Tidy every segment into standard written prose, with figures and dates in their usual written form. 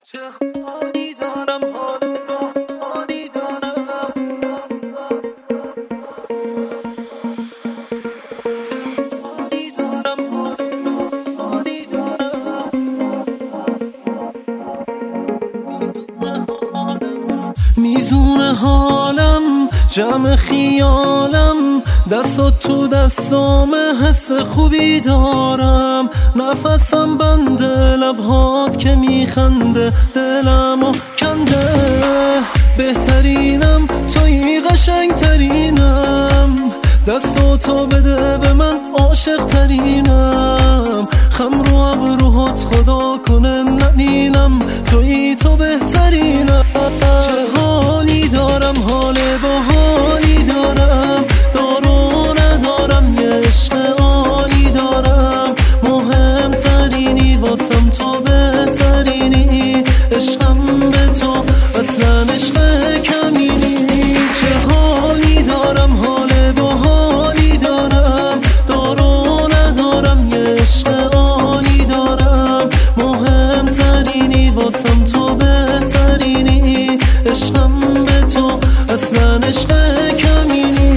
چه حالی دارم، حالی دارم، حالی دارم، حالی دارم. میزون حالم جمع خیالم، دستات تو دستام، حس خوبی دارم. نفسم بنده، لبهات که میخنده دلمو کنده. بهترینم توی، قشنگترینم، دستاتو بده به من، عاشق ترینم. خم رو ابروهات خدا کنه نبینم، توی تو بهترینم. چه حالی دارم، حال باحالی دارم، دارو ندارم، یه عشق عالی دارم. مهمترینی واسم تو، بهترینی، عشقم به تو اصلا عشق کمینی. چه حالی دارم، حال باحالی دارم، دارو ندارم، یه عشق عالی دارم. مهمترینی واسم تو، بهترینی، عشقم به تو اصلا عشق کمینی.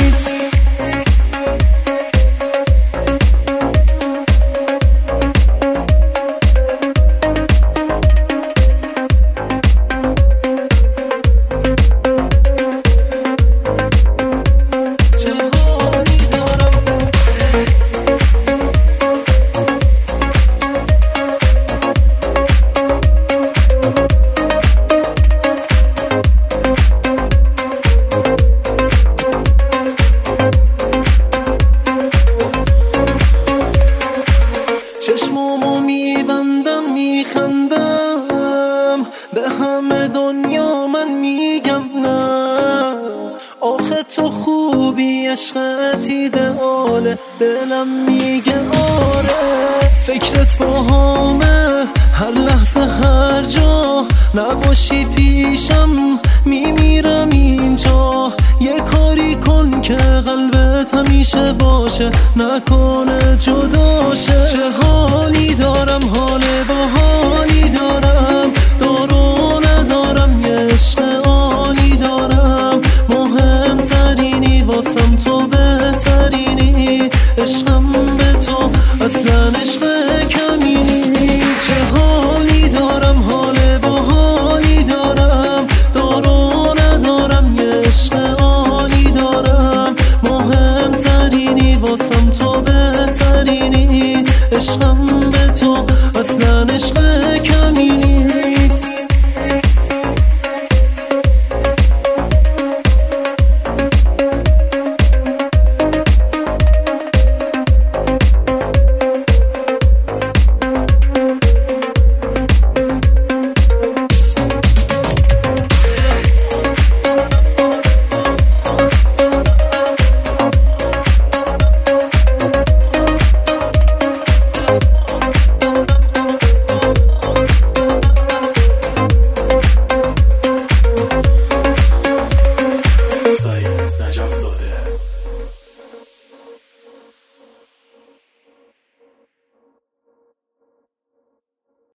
چشمامو میبندم، میخندم، به همه دنیا من میگم نه. آخه تو خوبی، عشقت ایدئاله، دلم میگه آره. فکرت باهامه هر لحظه هر جا، نباشی پیشم میمیرم اینجا. یه کاری کن که قلبت همیشه باشه، نکنه جداشه. چه حالی دارم، حال باحال